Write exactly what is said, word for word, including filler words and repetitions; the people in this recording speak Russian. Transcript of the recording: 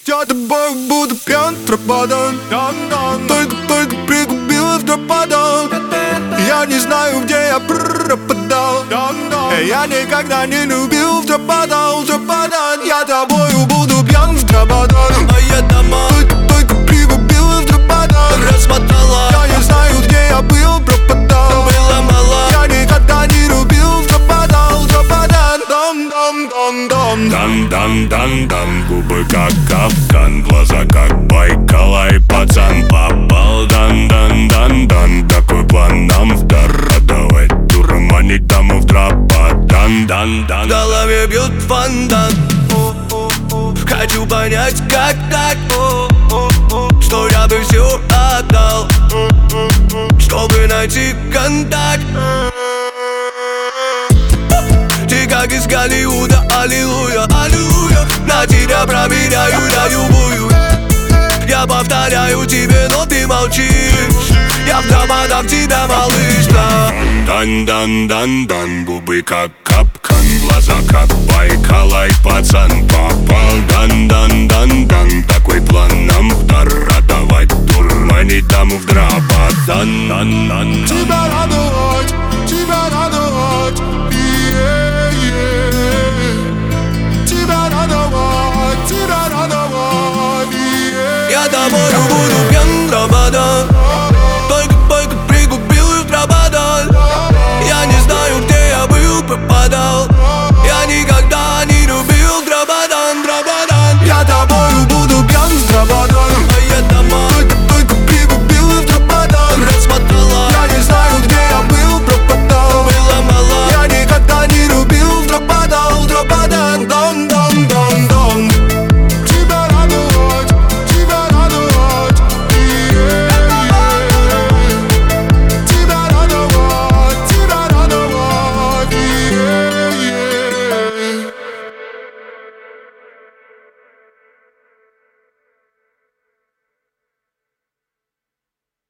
Я тобой буду пьян, пропадан. Только, только пригубила в пропадан. Я не знаю, где я пропадал. Я никогда не любил в пропадан, пропадан. Я тобою буду пьян в пропадан. А я дома Только, только пригубила в пропадан. размотала. Я не знаю, где я был, пропадал. Было мало. Я никогда не любил в пропадан, пропадан. Дам, дам, дам, дам. Дан-дан-дан-дан, губы как капкан, глаза как Байкала, и пацан попал. Дан-дан-дан-дан, такой план нам в дар. Давай дурманить даму в драпа. Дан-дан-дан. В голове бьет фонтан. Хочу понять, как так, что я бы все отдал, чтобы найти контакт. Ты как из Голливуда, аллилуйя, аллилуйя. На тебя проверяю на любую. Я повторяю тебе, но ты молчишь. Я в пропадах тебя, малыш, да. Дан-дан-дан-дан, губы как капкан, глаза как Байкала, и пацан попал. Дан-дан-дан-дан, такой план нам в дар. Давай дурманить даму в драпа. Дан-дан-дан. Тебя радовать, тебя радовать, yeah, yeah. Тебя радовать, тебя радовать, yeah. Я тобою буду